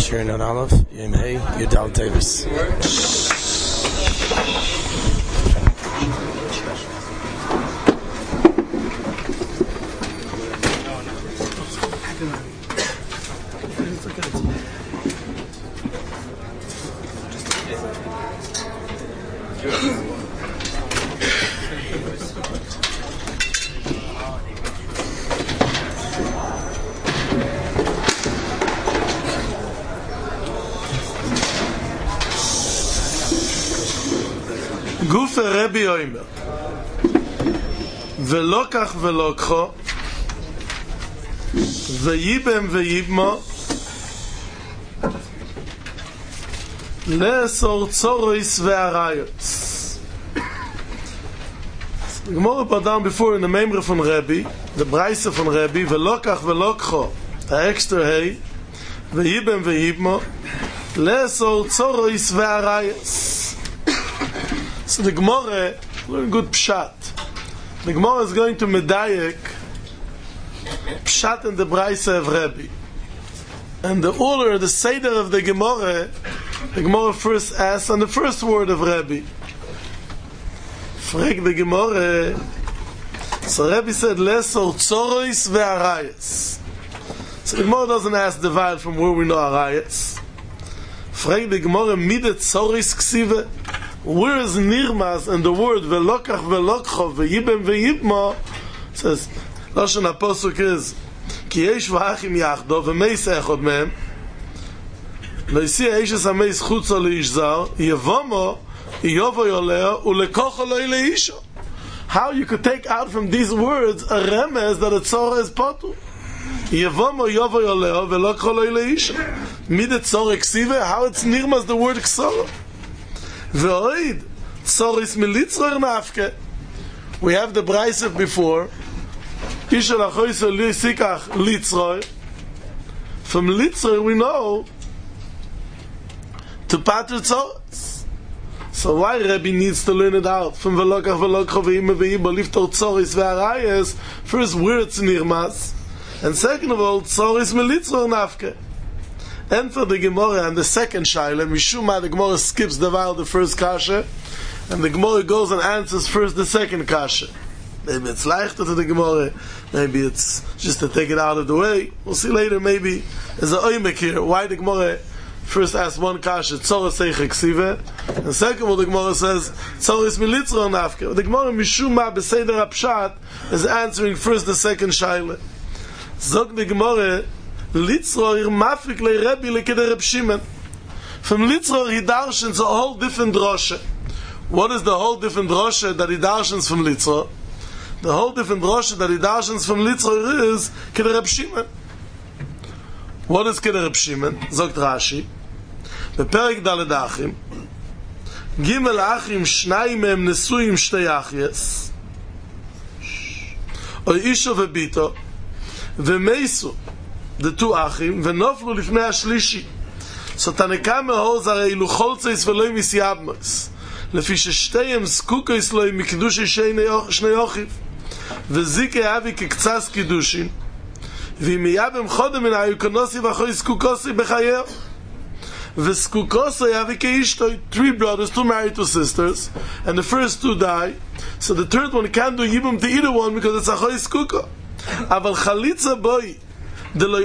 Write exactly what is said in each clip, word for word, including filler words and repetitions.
Shir Nun Aleph, Yom Hey, Yudal Tevis. גוף הרבי אומר ולא כך ולא כחו ויבם ויבמו לאסור צורויס והרעיוס. The Gemara brought down before in the Memra from Rebbe, the Braisa from Rebbe, ולא כך ולא כחו, האקסטר היי ויבם ויבמו לאסור צורויס והרעיוס. So the Gemara, very good pshat. The Gemara is going to medayek pshat in the Braisa of Rebbe. And the order, the seder of the Gemara, the Gemara first asks on the first word of Rebbe. Frag the Gemara. So Rebbe said, Lesor tzorois ve'arayas. So the Gemara doesn't ask the vowel from where we know arayas. Frag the Gemara, midet tzorois ksive. Where is nirmas and the word velokach velokcho veyibem veyibmo says Lashon HaPosuk is ki yesh v'achim yachdo v'meis echod mehem lo yisi ha'ishes ha'meis chutzo le'ish zar yevomo yovo yoleo ulekocho lo le'isho. How you could take out from these words a remez that a tzora is potu. Yevomo yovo yoleo velokocho lo le'isho. Midet tzora ksive, how it's nirmas the word ksora. Ve'oid tzoris militzroir nafke. We have the Braisa before. Ishal achoyso li sikach litzroir. From litzroir we know to pater tzoris. So why Rebbe needs to learn it out from velokach velokcho ve'ime ve'ibo liftor tzoris ve'arayes? First, where it's nirmas, and second of all, tzoris militzroir nafke. And for the Gemara and the second shaila, Mishuma, the Gemara skips the vowel, the first kasha, and the Gemara goes and answers first the second kasha. Maybe it's leichter to the Gemara, maybe it's just to take it out of the way. We'll see later, maybe there's an oimek here. Why the Gemara first asks one kasha, Tzora Seicha Ksive, and second of all, the Gemara says, Tzora is Militzro Nafke. The Gemara Mishuma, Beseder HaPshat, is answering first the second shaila. Zog the Gemara, Litzroir mafik le Rebbe le keder Reb Shimon. From Litzroir he darshans a whole different droshe. What is the whole different droshe that he darshans from Litzroir? The whole different droshe that he darshans from Litzroir is keder Reb Shimon. What is keder Reb Shimon? Zogt Rashi. Beperek Daled Achim. Gimel Achim shnayim mehem nesuyim shtei achyes. Oy isho vebito. Vemeisu. The two achim venoflu lifnei ashlishi. So Tanekame holds arei lucholzeis veloi misyabmos lefi sheshteihem zkukois loi mikdushi shnei ochiv vezike avi kektsas kiddushin v'im yabem chodem min hayukonosi v'achoi zkukosi b'chayev v'zkukosi avi keishtoi. Three brothers, two married, two sisters, and the first two die, so the third one can't do yibum to either one because it's achoi zkuko. Aval chalitza boi This is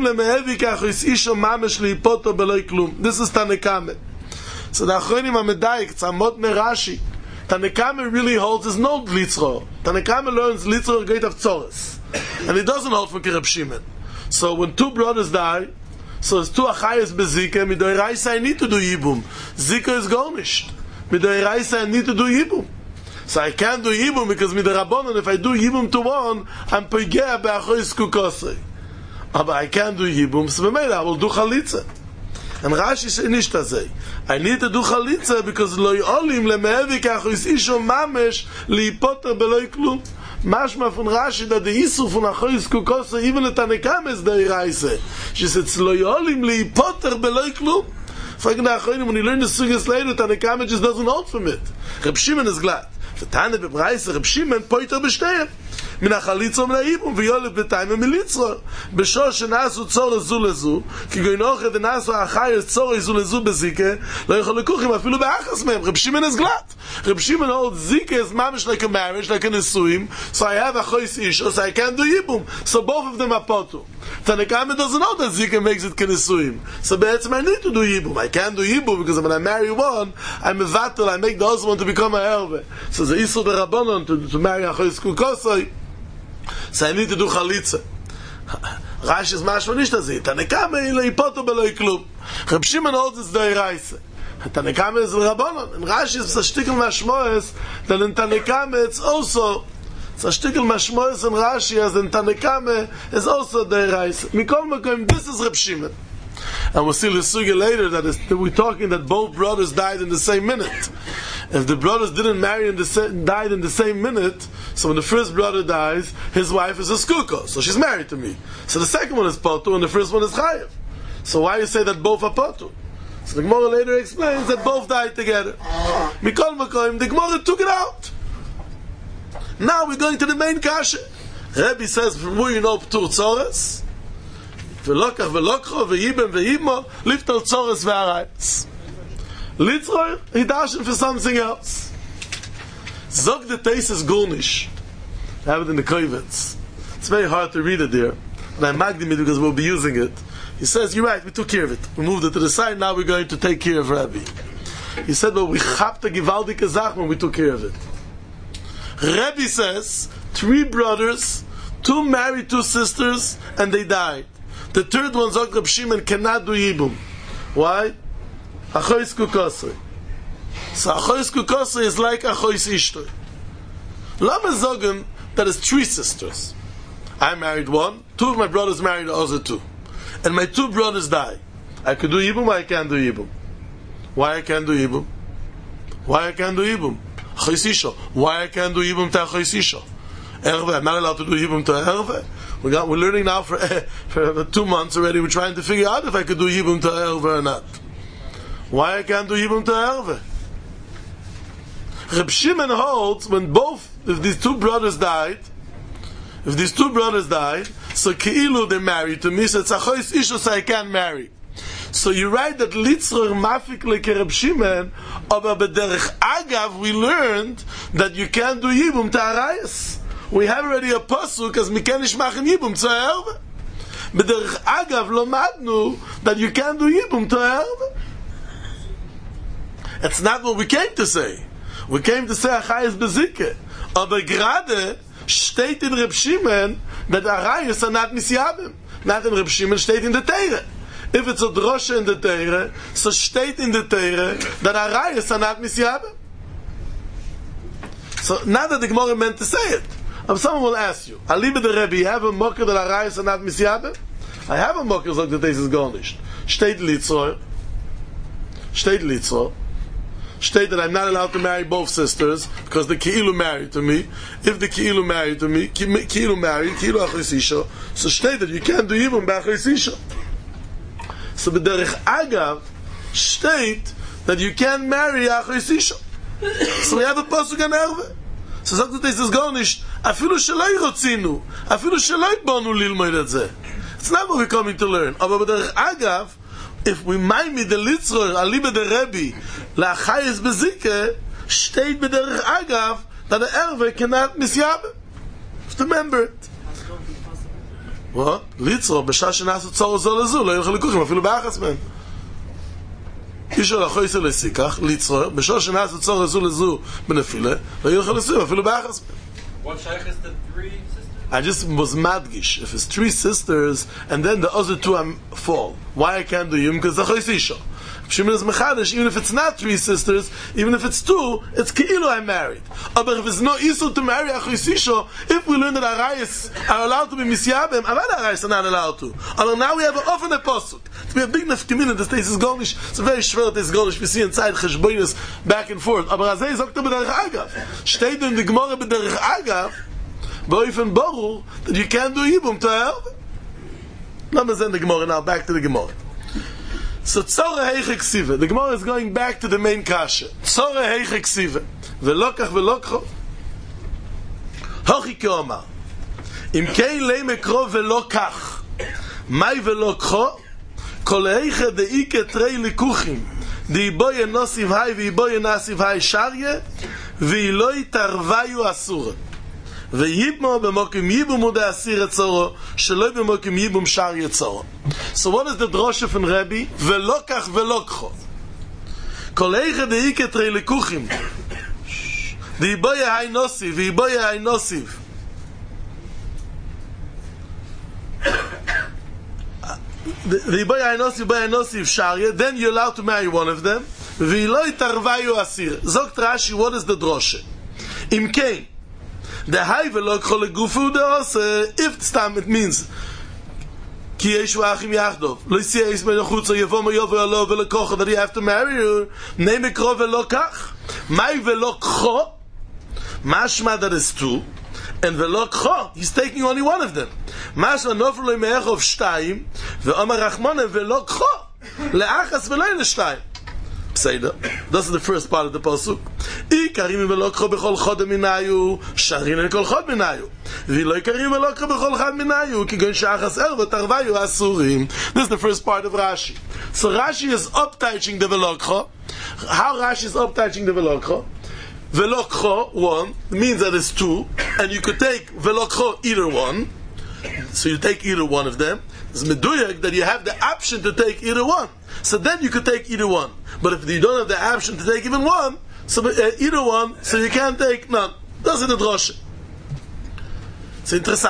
Tanekame. So the Achronim HaMedayik, Tzamot Merashi, Tanekame really holds is no Litzro. Tanekame learns Litzro great of Tzoros, and he doesn't hold from Reb Shimon. So when two brothers die, so it's two Achayes Bezike, Midoi Raisa I need to do Yibum. Zika is garnished. Midoi Raisa I need to do Yibum. So I can't do Yibum because Midoi Rabbanon, if I do Yibum to one, I'm Pegea Be'achois Kukosei. But I can't do Yibum, so I will do Chalitza. And Rashi says nicht azay. I need to do Chalitza because lo yolim lemevi kachus isho mamesh liipoter beloi klum. Mashma from Rashi that the Isu from Achois Kukosa even the Tanekam is the Iraise. She said lo yolim liipoter beloi klum. Fragen the Achronim, when you learn the Sugas later, Tanekam just doesn't hold from it. Reb Shimon is glad. The Tane bepreise Reb Shimon poiter bestehem. מן החליצו מן האיבום, ויולד בתיים מליצרו. בשור שנעשו צור זו לזו, כי גוינוכה ונעשו החי צור זו לזו בזיקה, לא יכול לקוחים אפילו באחס מהם. רב שמעון is glad. Reb Shimon holds Zika is mamish like a marriage, like a Nesuim, so I have a chois isha, so I can't do Yibum. So both of them are potu. Tanakama doesn't know that Zika makes it Kenesuim. So be'etzim I need to do Yibum. I can't do Yibum because when I marry one, I'm a vatal, I make the other one to become a Elve. So the Isur the Rabbanon to, to marry a chois kukosoi. So I need to do Chalitza. Rashi is mashma nishta zi. Tanakama ilai potu beloi klub. Reb Shimon holds it's the Eraisa. Tanakama is Rabbanon. And Rashi is a shtickle mashmoes, that in Tanakama it's also it's a shtickle mashmoes and Rashi as in Tanakama is also the Reis. Mikol Makom, this is Reb Shimon. And we'll see L'suga later that, is, that we're talking that both brothers died in the same minute. If the brothers didn't marry and the, died in the same minute, so when the first brother dies, his wife is a skuko, so she's married to me. So the second one is Potu and the first one is Chayev. So why you say that both are Potu? So the Gemara later explains that both died together. Mikol Makoim, the Gemara took it out. Now we're going to the main kasha. Rebbe says, from where you know P'tur Tzores, V'lokach v'lokcho v'yibem v'yibmo, Liftor Tzores v'arayis. Litzroy, he dashed for something else. Zog the taste is Gurnish. I have it in the Kovetz. It's very hard to read it there. And I magdim it because we'll be using it. He says, you're right, we took care of it. We moved it to the side, now we're going to take care of Rabbi. He said, well, we chapped a givaldike zach when we took care of it. Rabbi says, three brothers, two married, two sisters, and they died. The third one, Zog Reb Shimon, cannot do Yibum. Why? Achois kukosoi. So Achois kukosoi is like Achois ishtoi. Lama Zogim, that is three sisters. I married one, two of my brothers married the other two. And my two brothers die. I could do Yibum, I can't do Yibum. Why I can't do Yibum? Why I can't do Yibum? Achois isho. Why I can't do Yibum to Achois isho? Erve, I'm not allowed to do Yibum to Erve. We got, we're learning now for, for two months already. We're trying to figure out if I could do Yibum to Erve or not. Why I can't do Yibum to Erve? Reb Shimon holds when both, if these two brothers died, if these two brothers died, so Keilu they married to me, so it's Achois Isho, so I can't marry. So you write that Litzror Mafik like Reb Shimon, aber b'derech Agav we learned that you can't do Yibum to Arayas. We have already a pasuk as Mikenish Machen Yibum to Erve. B'derech Agav lo madnu that you can't do Yibum to Erve. It's not what we came to say. We came to say Achayis Bezike. Aber gerade steht in Reb Shimon that Arayis are not Misyabim. Not in Reb Shimon, steht in the Teire. If it's a drosha in the Teire, so steht in the Teire that Arayis are not Misyabim. So not that the Gemara meant to say it. But someone will ask you, Aliba the Rebbe, you have a mocker that Arayis are not Misyabim? I have a mocker like the Teis is garnished. Steht Litzor. Steht Litzor. State that I'm not allowed to marry both sisters because the Keilu married to me. If the Keilu married to me, Keilu married, Keilu Achois Isho, so state that you can't do even B'Achois Isho. So B'derech Agav, state that you can't marry Achois Isho. So we have a pasuk and Erve. So sagt es is gar nicht, afilu sheloi rotzinu, afilu sheloi bonu lilmoid et zeh. It's not what we're coming to learn. Aber B'derech Agav, if we mind me the Litzror, Aliba the Rebbe, La'achayis Bezike, steht b'derech Agav, that the Erve cannot misyabe. You have to remember it. What? Litzror, b'shah shenasu tzor zol lezu, lo yilchel likuchim, afilu b'achas men. Isho l'achois lesikach, Litzror, b'shah shenasu tzor lezu lezu b'nefile, lo yilchel lesu, afilu b'achas men. What shaykh is the three sisters? I just was madgish. If it's three sisters, and then the other two I'm fall. Why I can't do Yibum? Because the Achois Isho. Shimon is mechadish, even if it's not three sisters, even if it's two, it's Keilu I'm married. But if it's no issue to marry Achois Isho, if we learn that Arayis are allowed to be Misyabim, Avad Arayis are not allowed to. And now we have an often a pasuk. We have big enough community. This place is Gornish. It's a very shver that is Gornish. We see inside Cheshbonis back and forth. Aber Azay is Okta b'derech Agav. Steht in the Gemara b'derech Agav, Boifen Boru, that you can't do Yibum to Erve. Let me send the Gemara now, back to the Gemara. So Tzora Heiche Ksiva, the Gemara is going back to the main kasha. Tzora Heiche Ksiva, Velokach Velokcho, Hochi Keomar. Im kein leme kro velo kach. Mai velo kho. Kol eiche de ike trei likuchim. Di boye nosiv hay vi boye nasiv hay sharye. Vi lo tarvayu asur. Ve yibmo b'mokim yibum ude asir etzoro. Shelo b'mokim yibum sharye etzoro. So what is the droshe from Rebbe? Velo kach velo kho. Kol eiche de ike trei likuchim. Di boye hay nosiv vi boye hay nosiv. The Iboya Inosif, Iboya Inosif Sharia, then you're allowed to marry one of them. V'iloi tarvayu asir. Zogt Rashi, what is the droshe? Im kein, the hay v'lo k'chol legufu de'ose, if stam it means, ki yeshu achim yachdov, lo yisiyah yismei nechutza, yevo mo yovo yalo v'lo kocha, that you have to marry her, neim ekro v'lo kach, mai v'lo k'cho, mashma that is two, and v'lo k'cho, he's taking only one of them. Mashma nofrlo me'echov shtayim, ve'omar rachmone v'lo k'cho, le'achas v'lo l'shtayim. Pseider. This is the first part of the pasuk. I karim v'lo k'cho b'chol chod minayu, sharin el kol chod minayu. V'lo karim v'lo k'cho b'chol chod minayu, ki gon shachas el v'tarvayu asurim. This is the first part of Rashi. So Rashi is up-touching the v'lo k'cho. How Rashi is up-touching the v'lo k'cho? V'lo k'cho, one, means that it's two, and you could take v'lo k'cho either one. So you take either one of them. It's meduyak that you have the option to take either one. So then you could take either one. But if you don't have the option to take even one, so uh, either one, so you can't take none. That's the droshe. It's interesting.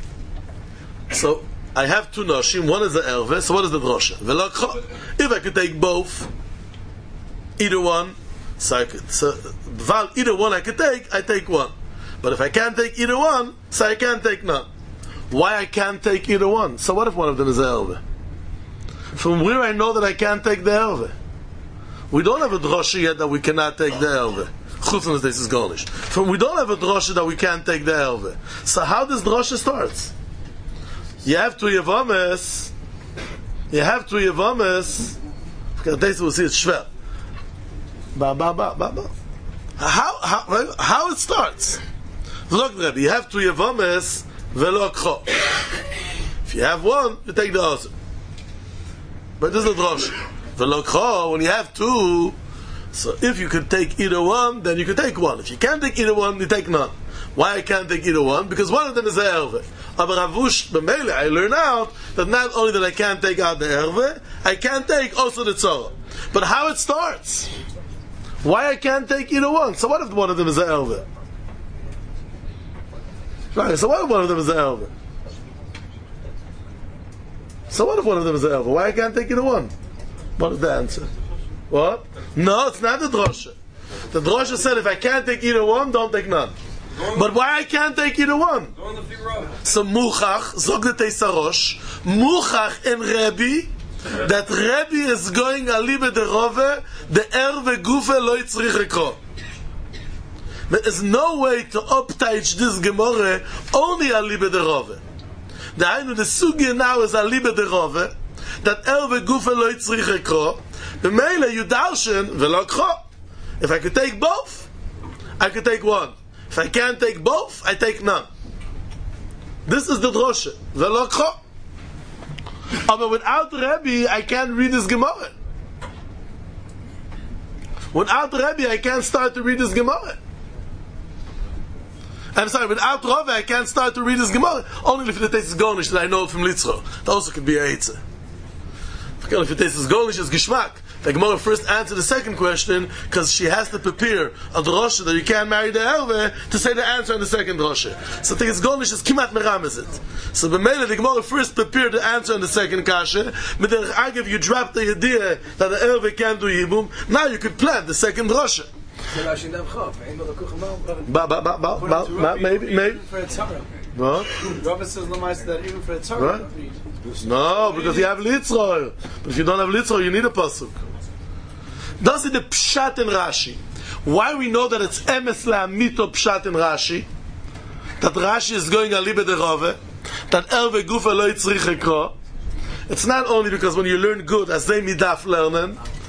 So I have two noshim. One is the erve. So what is the droshe? V'lo k'cho. If I could take both, either one, so I could. So val either one I could take, I take one. But if I can't take either one, so I can't take none. Why I can't take either one? So what if one of them is the erve? From where I know that I can't take the erve? We don't have a drosha yet that we cannot take the erve. Chutz from this is garnish. From we don't have a drosha that we can't take the erve. So how does drosha starts? You have two yevames. You have two yevames. This will see it's schwer. Ba ba ba ba ba. How how how it starts? Look, Rebbe, you have two yevames. Velo k'cho. If you have one, you take the other. But this is the drosha. Velo k'cho, when you have two, so if you could take either one, then you could take one. If you can't take either one, you take none. Why I can't take either one? Because one of them is the erve. Aber Ravush b'meile, I learn out that not only that I can't take out the erve, I can't take also the tzorah. But how it starts? Why I can't take either one? So what if one of them is the erve? Right, so what if one of them is the erve? So what if one of them is the erve? Why I can't take either one? What is the answer? What? No, it's not the drosha. The drosha said if I can't take either one, don't take none. But why I can't take either one? So muchach, zog the teisarosh, muchach and Rebbe, that Rebbe is going alibe de rove, the erve gufe lo yitzrich ekro. There is no way to upteach this Gemara only alibe de rove. The Hainu, the sugya now is alibe de rove, that erve gufe lo yitzrich ekro. The meile you darshan velo k'cho. If I could take both, I could take one. If I can't take both, I take none. This is the droshe velo k'cho. But without Rebbe, I can't read this Gemara. Without Rebbe, I can't start to read this Gemara. I'm sorry, without Rove, I can't start to read this Gemara. Only if the taste is garnish that I know it from Litzro. That also could be a Eitzah. If the taste is garnish, it's Gishmak. The Gemara first answered the second question because she has to prepare a drosha that you can't marry the erve to say the answer on the second drosha. So I think it's garnish is kimat meramez it. So b'meila the Gemara first prepared the answer on the second kasha. But then if you drop the idea that the erve can't do yibum, now you could plant the second drosha. Ba ba ba ba ba maybe maybe. What? Robert says Lamais that even for a Torah. No, because you have Litzroy. But if you don't have Litzroy, you need a pasuk. That's the pshat in Rashi. Why we know that it's emes la'amito pshat in Rashi? That Rashi is going alibe de rove. That erve gufa lo yitzrich ekro. It's not only because when you learn good, as they midaf learning.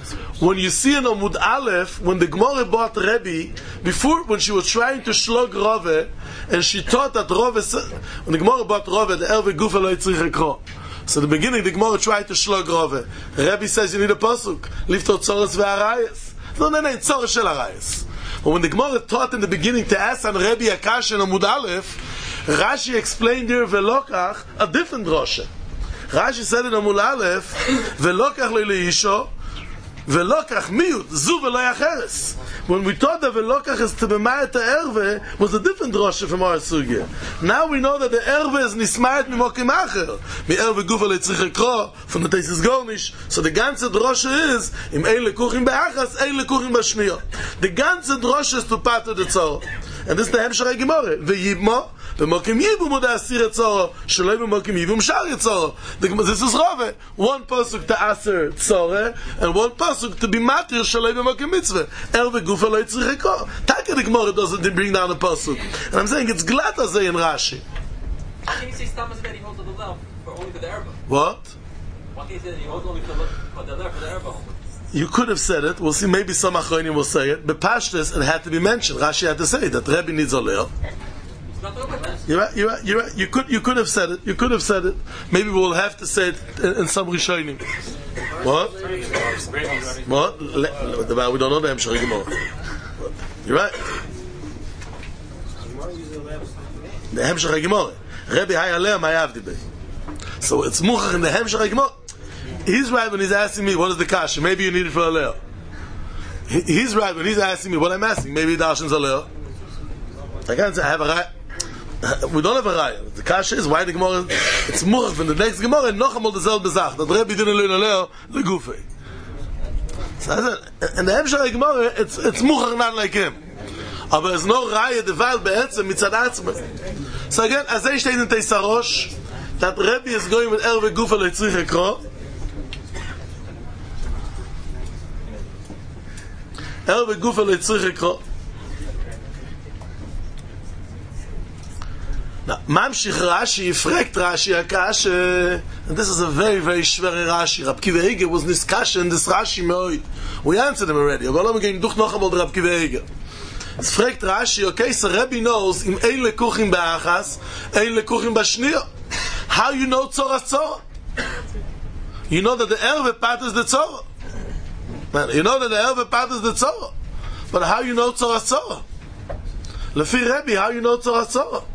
When you see in Amud Aleph, when the Gemara bought Rebbe, before, when she was trying to shlog Rove, and she thought that Rove, when the Gemara bought Rove, the Erve Gufa lo yitzrich ekro. So in the beginning, the Gemara tried to shlog Rove. Rebbe says you need a pasuk, liftot tzoros ve'arayas. No, no, no, it's tzoros shel arayas. But when the Gemara taught in the beginning to ask on Rebbe Akash and Amud Aleph, Rashi explained here velokach a different drosha. Rashi said in Amud Aleph, velokach lo leisho, velokach miut zu velo yacheres. When we thought that velokach is to be ma'at erve, was a different drosha from our sugya. Now we know that the erve is nisma'at mimokim acher, mi erve gufa leitzrich ekro from the Teisis Gornish. So the ganze drosha is im ein lekuchim be'achas, ein lekuchim b'shniyo. The ganze drosha is to pater the tzor, and this is the hemsharei gemore. V'yibmo b'mokim yibu moda asir tzoro, shaloi b'mokim yibu mshar tzoro. This is Rove. One pasuk to aser tzore, and one pasuk to be matir shaloi b'mokim mitzvah. Erve gufa lo yitzrich ekro. Taka the gemore doesn't bring down a pasuk, and I'm saying it's glad as they in Rashi. Why can't you say Stamas that he holds the left for only for the erba? What? Why can't you say that he holds only for the for the left for the erba? You could have said it. We'll see. Maybe some achronim will say it. But Pashtus, it had to be mentioned. Rashi had to say that Rebbe needs a leo. You're right. You're right. You're right. You could. You could have said it. You could have said it. Maybe we'll have to say it in, in some rishonim. What? What? Le, we don't know the Hemshech Gemara. You're right. The Hemshech Gemara. Rebbe Hayaleh Mayavdi. So it's muchach in the Hemshech Gemara. He's right when he's asking me, what is the kasha? Maybe you need it for a leo. He's right when he's asking me what I'm asking. Maybe Darshan's a leo. I can't say I have a right. We don't have a raya. The kasha is why the Gemara, it's muchach from the next Gemara, and noch einmal derselbe Sach. That Rebbe didn't learn a leo, the gufe. So I said, in the Hemshech Gemara, it's, it's muchach not like him. Aber there's no raya, the val be'etzem, mitzad atzmah. So again, as they state in Teisarosh, that Rebbe is going with Erve Gufa lo yitzrich ekro. Erve Gufa lo yitzrich ekro. Now, Mamshich Rashi, fragt Rashi Akash, and this is a very, very schwere Rashi. Rab Kiva Eger was niskash in this Rashi meoid. We answered him already. Aber lassen wir gehen durch noch einmal Rab Kiva Eger. Es fragt Rashi, okay, so Rebbe knows, im ein lekuchim be'achas, ein lekuchim b'shniyo. How you know Tzoras Tzora? You know that the Erve part is the Tzora. Man, you know that the Erve part is the Tzora. But how you know Tzoras Tzora? Lefi Rebbe, how you know Tzoras Tzora?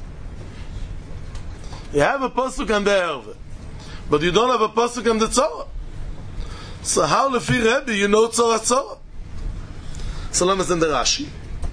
You have a pasuk on the Erve, but you don't have a pasuk on the Tzora. So how Lefi Rebbe you know Tzoras Tzora? So let us in the Rashi.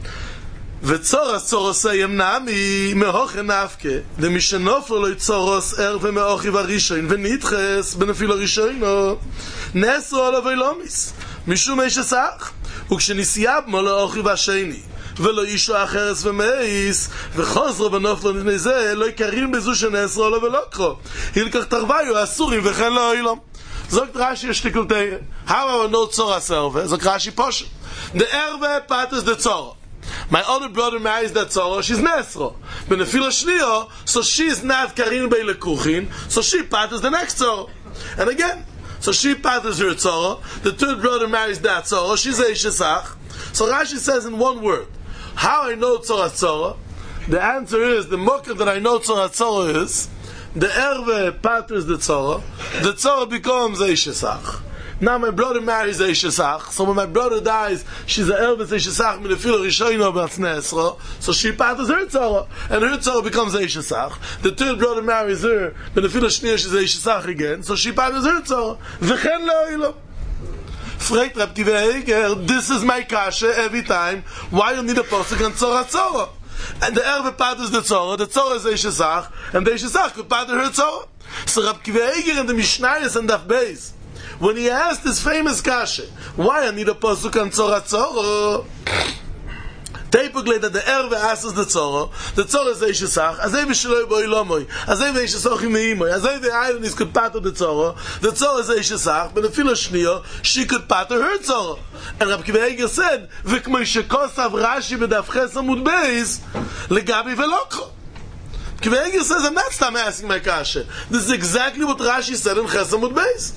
וצורס צורוסי נמי מאוכי נפקה דמשנופו לו צורוס ער ומאוכי ורישון ונדחס בנפיל הרישון נסו עליו אילומיס משום איש הסך וכשנסיאב מולו אוכי והשני ולא אישו אחרס ומאיס וחוזרו ונופלו לפני זה לא יקרים בזו שנסו עליו ולוקחו הילקח תרוויו אסורים וכן לא אילום זאת רש"י השתיקלתי how I know צורס ערווה זאת רש"י פושט the ערווה פתס the צורה. My other brother marries that Tzora, she's Nesro. But Nefila Shniyo, so she's not Karin Bei Lekuchin, so she patters the next Tzora. And again, so she patters her Tzora, the third brother marries that Tzora, she's Eish Esach. So Rashi says in one word, how I know Tzora Tzora? The answer is, the mocker that I know Tzora Tzora is, the Erve patters the Tzora, the Tzora becomes Eish Esach. Now my brother marries Eish Esach, so when my brother dies, she's a Elvis Eish Esach with a filo Rishono Batznesro, so she patters her Tzora, and her Tzora becomes Eish Esach. The third brother marries her, with a filo Shniya she's Eish Esach again, so she patters her Tzora. V'chen lo Fragt Rab Kiva Eger, this is my kasha every time, why you need a posuk on Tzora Tzora? And the Erve patters the Tzora, the Tzora is Eish Esach, and the Eish Esach could patter her Tzora. So Rab Kiva Eger in the Mishnayos and Daf Beis, when he asked this famous kasha, why I need a pasuk on Tzora Tzora? Teipuglet that the Erve asks the Tzora, the Tzora is Eish Esach, azay v'shaloi bo ilomoy, azay v'eish Esach imeimoy, azay v'ayronis could patter the Tzora, the Tzora is Eish Esach, but the filo Shniyo, she could patter her Tzora. And Rab Kiva Eger said, v'kmoi shekosav Rashi b'daf ches amud beis, legabi v'lokcho. Kiva Eger says, I'm not stop asking my kasha. This is exactly what Rashi said in ches amud beis.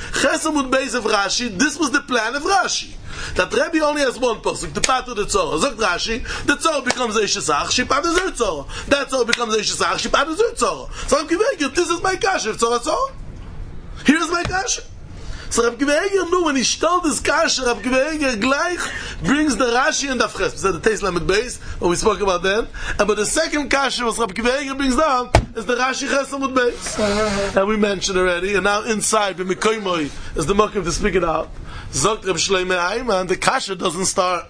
Chesamud base of Rashi, this was the plan of Rashi. That Rebbe only has one pasuk, to pater the Tzorah. Zok Rashi, the Tzorah becomes Eish Esach, she paters her Tzorah. That Tzorah becomes Eish Esach, she paters her Tzorah. So Reb Akiva Eiger, this is my kasha, Tzorah Tzorah. Here's my kasha. So Reb Akiva Eiger knew when he stole this kasha, Reb Akiva Eiger gleich brings the Rashi and the Ches. We said the Teis Lamed Beis, what we spoke about then. And but the second kasha was Reb Akiva Eiger brings down is the Rashi Ches Lamed Beis. And we mentioned already, and now inside, B'Mekoymoi, is the Mokim to speak it out. Zogt Reb Shloimeh Ayman, the kasha doesn't start.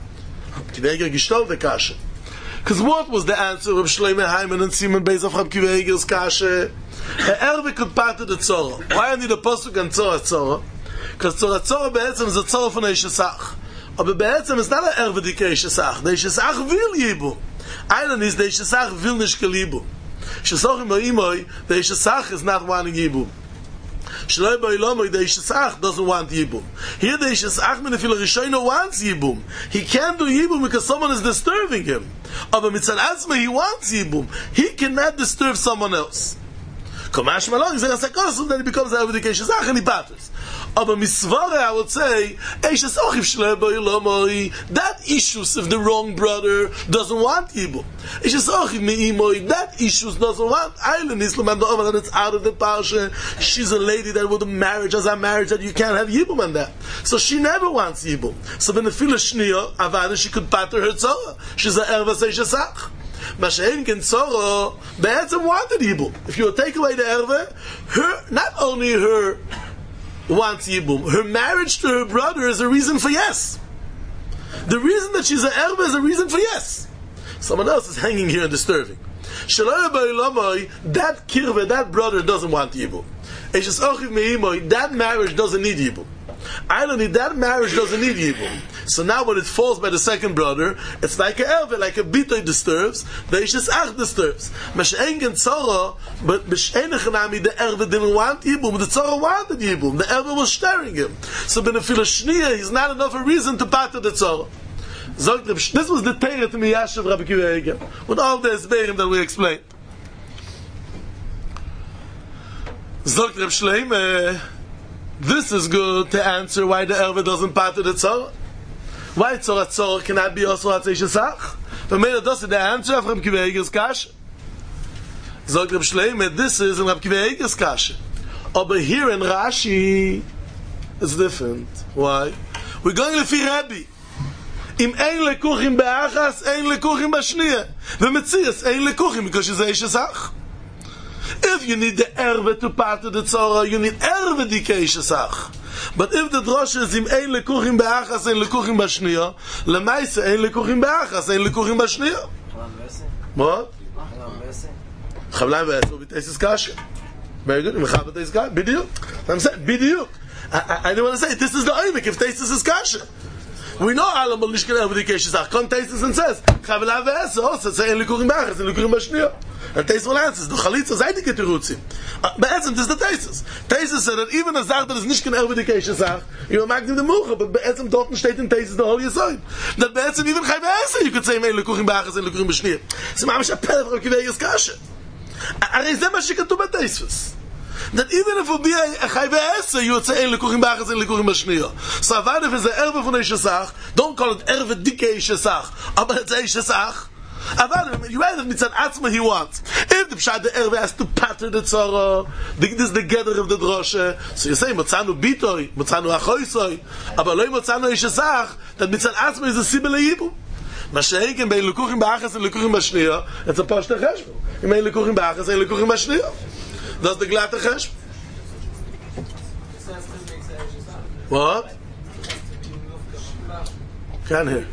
Reb Akiva Eiger gestole the kasha. Because what was the answer of Shloimeh Ayman and Simon Beis of Reb Akiva Eiger's kasha? The Erve could part of the Tzorah. Why I need a pasuk and Tzorah Tzorah? Because Tzorah Tzorah be'etzem is a Tzorah from Eish Esach. But be'etzem is not an Erve dik Eish Esach. The Eish Esach will yibu. Einen is the Eish Esach will nicht gelibu. Shesochim o'imoi, the Eish Esach is not wanting yibu. Shloi ba'ilomoi, the Eish Esach doesn't want yibum. Here the Eish Esach menefil Rishono wants yibum. He can't do yibum because someone is disturbing him. But mitzad atzma he wants yibum. He cannot disturb someone else. Kamash Malon, he's a second, then he becomes a Eish Esach and he batters. Aber misvare, I would say, Eish Esach if Shloi ba'ilomoi, that issues if the wrong brother doesn't want yibum. Eish Esach if me'imoi, that issues doesn't want. Island Islam and the Omer, and it's out of the parsha. She's a lady that with a marriage, as a marriage, that you can't have yibum on that. So she never wants yibum. So when the fila shniya, avada, she could patter her tzorah. She's a ervas Eish Esach. Mashen Gen Tzorah, be'etzem wanted yibum. If you take away the erve, her, not only her wants yibum, her marriage to her brother is a reason for yes. The reason that she's an erve is a reason for yes. Someone else is hanging here and disturbing. Shalom ba'ilomoi, that kirve, that brother doesn't want yibum. Eish Esach me'imoi, that marriage doesn't need yibum. I don't need that marriage doesn't need yibum. So now when it falls by the second brother, it's like a erve, like a bitoy disturbs, the Eish Esach disturbs. Mashen Gen Tzorah, but B'Sheinechanami, the erve didn't want yibum, the Tzorah wanted yibum, the erve was staring him. So ben a shniya, he's not enough a reason to pater the Tzorah. This was the Teirah to Miyash of Rabbi Akiva Eiger, with all the Esberim that we explained. Zogt Reb Shloimeh, this is good to answer why the erve doesn't pater the Tzorah. Why Tzorah Tzorah cannot be also at Eish Esach? But maybe that's the answer of Reb Akiva Eiger's kasha. Zogt Reb Shloimeh, this is in Reb Akiva Eiger's kasha. But here in Rashi, it's different. Why? We're going to Rebbe. Im ein lekuchim be'achas, ein lekuchim b'shniyah. V'metzias, ein lekuchim, because she's Eish Esach. If you need the erve to pater the Tzorah, you need erve dik Eish Esach. But if the drosha is im ein lekuchim be'achas, ein lekuchim b'shniyah, lemaise ein lekuchim be'achas, ein lekuchim b'shniyah. What? Chavlan v'esel will be Teisus kasha. Very good. Mechav Teisus kasha. Bidiyuk. I'm saying, bidiyuk. I, I, I don't want to say, this is the oimik, if Teisus is kasha. We know Alam will nicht genau, wie die Keshe sagt. Come taste this and says, Chavela ve'ese, also say, en likurim b'achas, en likurim b'shniyah. And taste will answer, du chalitza zaydik et terutzim. Be'etzem, this is the taste. Taste said that even a zach that is nicht genau, wie die Keshe sagt, you are magdim the mucha, but be'etzem dort steht in taste the whole yesoid. That be'etzem even chai ve'ese, you could say, en likurim b'achas, en likurim b'shniyah. So mamish a pelef of kiveyes kasha. Arei zeh ma shikatu b'taisvus. That even if it would be a chai ve'ese, you would say, ein lekuchim b'achas, ein lekuchim b'shniyah. So avad if it's an erve von Eish Esach, don't call it erve dik Eish Esach, but it's Eish Esach. Avad, you rather mitzad atzma he wants. If the pshat the erve has to pater the tzorah, this is the gather of the droshe, so you say, motzanu bitoy, motzanu achoisoi, aber loi motzanu Eish Esach, that mitzad atzma is a sibele yibum. Mashenken bei lekuchim b'achas, and lekuchim b'shniyah, it's a pashta cheshbon. You mean lekuchim b'achas, and lekuchim b'shniyah. That's the glatte chesh. What? Can't hear.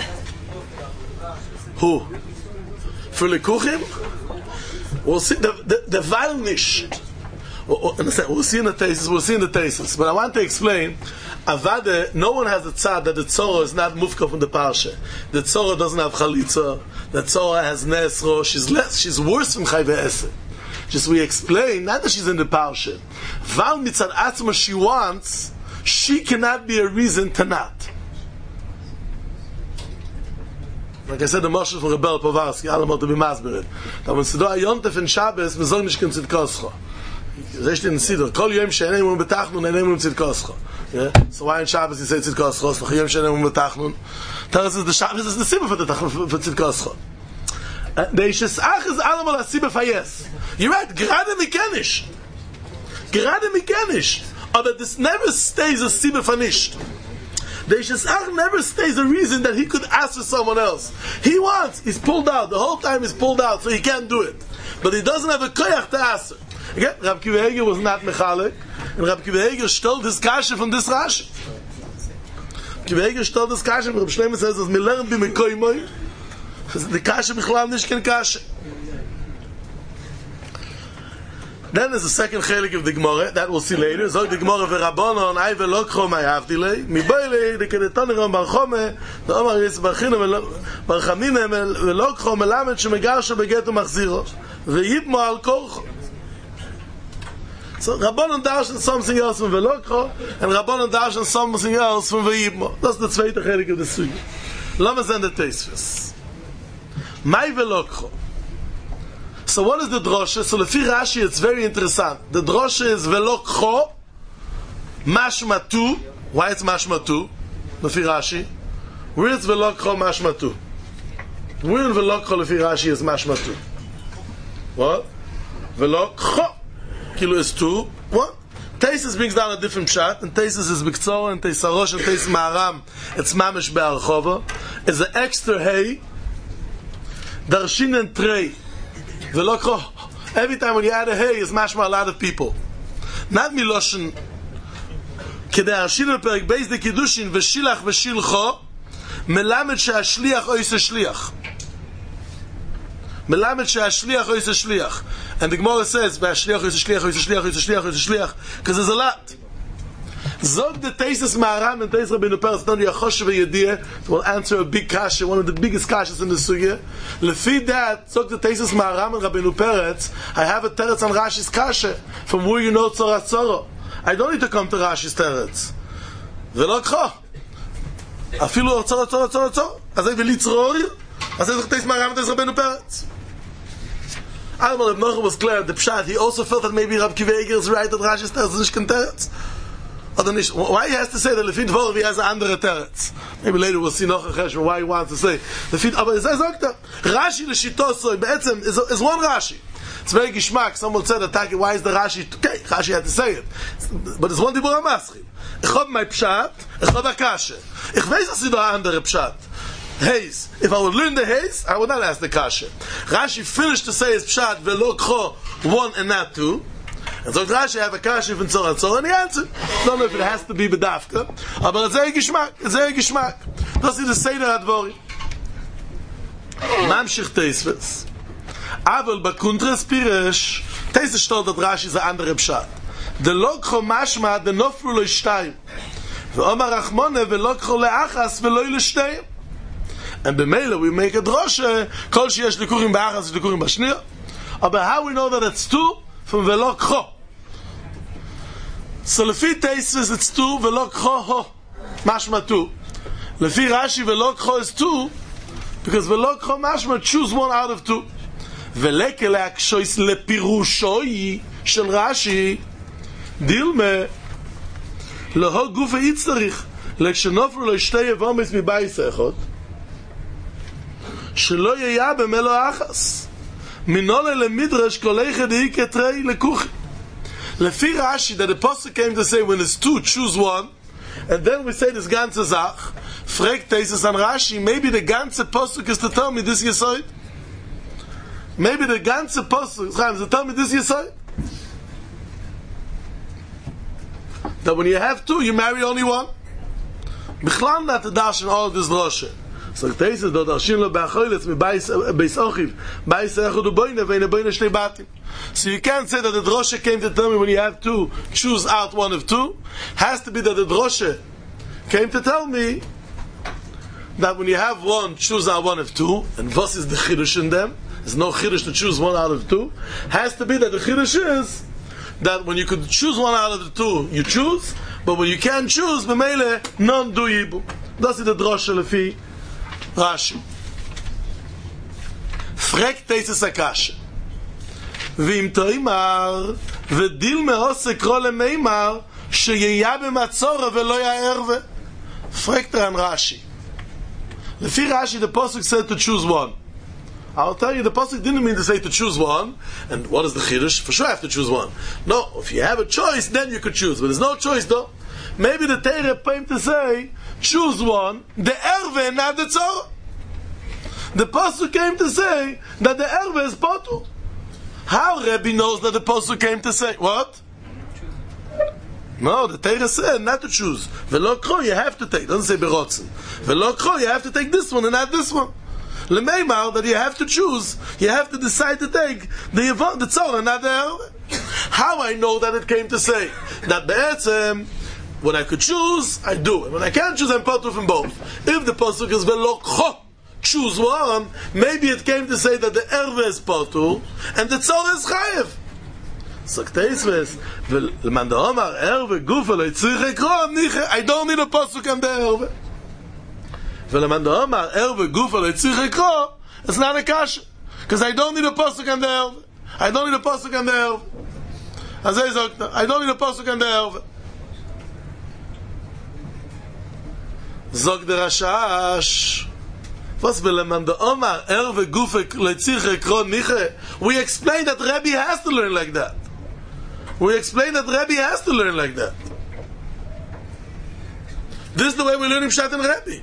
Who? For lekuchim? We'll see the the, the varnish. We'll see in the thesis. We'll see in the thesis. But I want to explain. Avade, no one has a tzad that the tzorah is not mufka from the parsha. The tzorah doesn't have chalitza. The tzorah has nesro. She's less. She's worse from chai ve'eseh. Just we explain, not that she's in the parsha. Val mitzad atzma she wants, she cannot be a reason to not. Like I said, the Moshe from Rebel Povarsky, Alamot to be masbered. That when Sedo Ayontef and Shabbos, we zog nicht kin tzidkoscha. זה שתי נסידות, כל יום שאינם אומרים בתחנון, אינם אומרים צדקוסך. So why in Shabbos you say tzidkoscha? Noch yom shenem u'metachnun. Tell us the Shabbos is the sibah for the for tzidkoscha. The Yishesach is allemal a sibah for yes. You're right, gerade mikenish. Gerade mikenish. But this never stays a sibah for nisht. The Yishesach never stays a reason that he could ask for someone else. He wants, he's pulled out. The whole time he's pulled out, so he can't do it. But he doesn't have a koyach to ask her. Again, Rab Kiva Eger was not mechalek, and Rab Kiva Eger stole this kasha from this Rashi. Kiva Eger stole this kasha, and Rab Shlomo says, as we learn by Mekoymoi, the kasha b'chlam nish ken kasha. Then there's a second chelik of the Gemara, that we'll see later. Zog the Gemara v'Rabbanon, I v'lokcho ma'yavdilei, miboilei, the kedetonerom barchome, the Omar Yis barchino barchaminem, v'lokcho melamed shemegarsha begeto machziro, v'yibmo al korcho. So Rabbanon darshan something else from Velokho, and Rabbanon darshan something else from Vayibmo. That's the zweite chelik of the sugi. Lama send the Tosfos. My Velokho. So what is the drosha? So lefi Rashi, it's very interesting. The drosha is Velokho, mashmatu. Why it's mashmatu? Lefi Rashi. Where is Velokho mashmatu? Where in Velokho lefi Rashi is mashmatu? What? Velokho. Kilo is two. What? Taisus brings down a different shot, and Taisus is Biktzor, and Taisarosh, and Taisus Maharam, it's Mamish Be'archova. It's an extra hay, Darshin and Trey. Velokho. Every time when you add a hay, it's mashma a lot of people. Not Miloshin. Kedei Darshin and Perik Beis de Kiddushin, Veshilach Veshilcho, Melamed She'ashliach Oise Shliach. Melamed she'ashliach ois shliach, and the Gemara says she'ashliach ois shliach ois shliach ois shliach ois shliach, because there's a lot. Zog the Taisus Maharam and Taisus Rabbeinu Peretz Noni Achosh ve'Yediyah will answer a big kasha, one of the biggest kashas in the sugya. Lefi that, Zog the Taisus Maharam and Rabbeinu Peretz, I have a teretz on Rashi's kasha, from where you know Tzora Tzoro. I don't need to come to Rashi's teretz. Velokho. Afilu Tzora Tzora Tzora Tzora. Azay v'litzrori. Azay Zog Taisus Maharam and Taisus Rabbeinu Peretz. Einmal Reb Nochum was clear, the Pshat, he also felt that maybe Rab Kiva Eger is right that Rashi's teretz is nicht teretz. Oder nicht? Why he has to say that Lefit Dvorav he has an andere teretz? Maybe later we'll see noch a cheshbon why he wants to say Lefit, aber es sagt er, Rashi l'shitosoi, be'etzem, is, is one Rashi. It's very gishmak. Someone said, attack it, why is the Rashi? Okay, Rashi had to say it. But it's one dibur ha'maschil. Ich hab my Pshat, ich hab a kasha. Ich weiß, dass sie da andere Pshat. Haze. If I would learn the haze, I would not ask the kasha. Rashi finished to say his pshat velo kho one and not two. And so Rashi have a kasha from Tzora Tzora, and he answered. Don't know if it has to be bedafka, but it's very gishmak. It's very gishmak. That's the Seder Advori. Mamshich Tosfos. Aval bakuntras pirish. Tosfos stolz that Rashi is a andere pshat. The lo kho mashma the nofru lo shtayim. Ve'omar Rachmone velo kho leachas velo l'shtayim. And b'meila we make a drosha kol sheyesh likurim ba'achas likurim b'shniya. But how we know that it's two? From velo kho. So lefi Tosfos it's two, velo kho ho. Mashma two. Lefi Rashi velo kho is two, because velo kho mashma choose one out of two. Veleke leakshois lepirushoi shel Rashi dilme leho gufe itzarich lekshenofru lo shtei yevomis mibayis echot shelo yeya b'melo achas minole lemidrash kolei dei ketrei lekuch. Lefi Rashi that the pasuk came to say when it's two choose one, and then we say this ganze zach fragt Tosfos an Rashi, maybe the ganze pasuk is to tell me this yesod. Maybe the ganze pasuk is to tell me this yesod, that when you have two you marry only one. Bichlal not to dash in all of this drosha. So Tosfos do darshin lo ba'achoyles mi beis ochiv beis echad u'boyne ve'ine boyne shnei batim. So you can't say that the drosha came to tell me when you have two choose out one of two. Has to be that the drosha came to tell me that when you have one choose out one of two. And what is the chidush in them? There's no chidush to choose one out of two. Has to be that the chidush is that when you could choose one out of the two you choose, but when you can't choose b'meile none do yibu. That's the drosha lefi Rashi. Fragt Tosfos a kasha. V'im toimar ודיל מהוס אקרוא למימר שיהיה במצורה ולא יערבה. fragt er an Rashi. Lefi Rashi, the Pasuk said to choose one. I'll tell you, the Pasuk didn't mean to say to choose one. And what is the Chiddush? For sure I have to choose one. No, if you have a choice, then you could choose. But there's no choice though. Maybe the Torah came to say, choose one, the Erve, not the Tzorah. The Pasuk came to say that the Erve is Potu. How Rebbe knows that the Pasuk came to say, what? No, the Torah said not to choose. Velo kro, you have to take. It doesn't say berotzen. Velo kro, you have to take this one and not this one. Lemeimar, that you have to choose. You have to decide to take the Yevon, the Tzorah, not the Erve. How I know that it came to say that be'etzem, when I could choose, I do it. When I can't choose, I'm potu from both. If the pasuk is velo kro, choose one, maybe it came to say that the erve is potu and the tzorah is chayev. Sakteisves, v'leman da omar erve gufa lo yitzrich ekro niche. I don't need a pasuk and the erve. V'leman da omar erve gufa lo yitzrich ekro. It's not a kasha because I don't need a pasuk and the erve. I don't need a pasuk and the erve. Azay zokta, I don't need a pasuk and the erve. Zog der Rashash. Was will man the Omar erve gufe letzich ekron niche? We explain that Rebbe has to learn like that. We explain that Rebbe has to learn like that. This is the way we learn in Pshat and Rebbe.